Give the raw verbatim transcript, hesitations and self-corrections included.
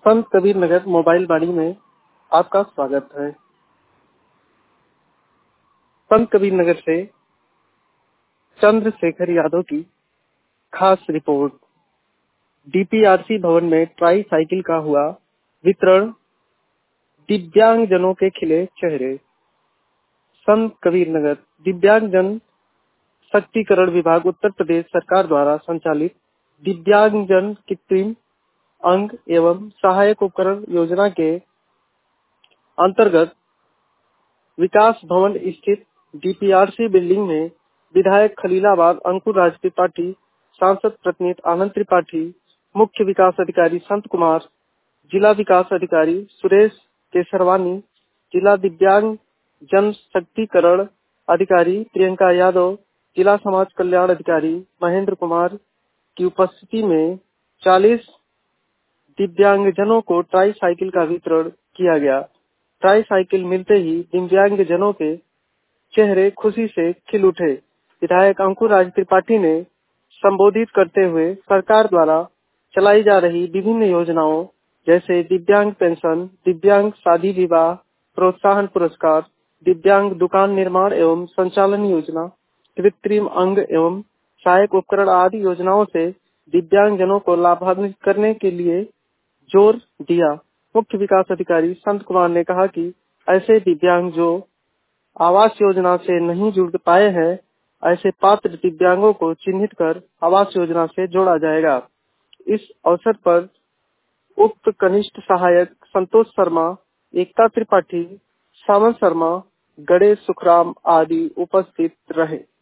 संत Kabir Nagar mobile वाणी में आपका स्वागत है। संत कबीर नगर से चंद्रशेखर यादव की खास रिपोर्ट। डीपीआरसी भवन में ट्राई साइकिल का हुआ वितरण, दिव्यांगजनों के खिले चेहरे। संत कबीर नगर दिव्यांगजन सशक्तिकरण विभाग उत्तर प्रदेश सरकार द्वारा संचालित दिव्यांगजन कृत्रिम अंग एवं सहायक उपकरण योजना के अंतर्गत विकास भवन स्थित डीपीआरसी बिल्डिंग में विधायक खलीलाबाद अंकुर राज त्रिपाठी, सांसद प्रतिनिधि आनंद त्रिपाठी, मुख्य विकास अधिकारी संत कुमार, जिला विकास अधिकारी सुरेश केसरवानी, जिला दिव्यांग जन सशक्तिकरण अधिकारी प्रियंका यादव, जिला समाज कल्याण अधिकारी महेंद्र कुमार की उपस्थिति में चालीस दिव्यांगजनों को ट्राई साइकिल का वितरण किया गया। ट्राई साइकिल मिलते ही दिव्यांगजनों के चेहरे खुशी से खिल उठे। विधायक अंकुर राज त्रिपाठी ने संबोधित करते हुए सरकार द्वारा चलाई जा रही विभिन्न योजनाओं जैसे दिव्यांग पेंशन, दिव्यांग शादी विवाह प्रोत्साहन पुरस्कार, दिव्यांग दुकान निर्माण एवं संचालन योजना, कृत्रिम अंग एवं सहायक उपकरण आदि योजनाओं से दिव्यांगजनों को लाभान्वित करने के लिए जोर दिया। मुख्य विकास अधिकारी संत कुमार ने कहा कि ऐसे दिव्यांग जो आवास योजना से नहीं जुड़ पाए हैं, ऐसे पात्र दिव्यांगों को चिन्हित कर आवास योजना से जोड़ा जाएगा। इस अवसर पर उक्त कनिष्ठ सहायक संतोष शर्मा, एकता त्रिपाठी, सावन शर्मा, गणेश सुखराम आदि उपस्थित रहे।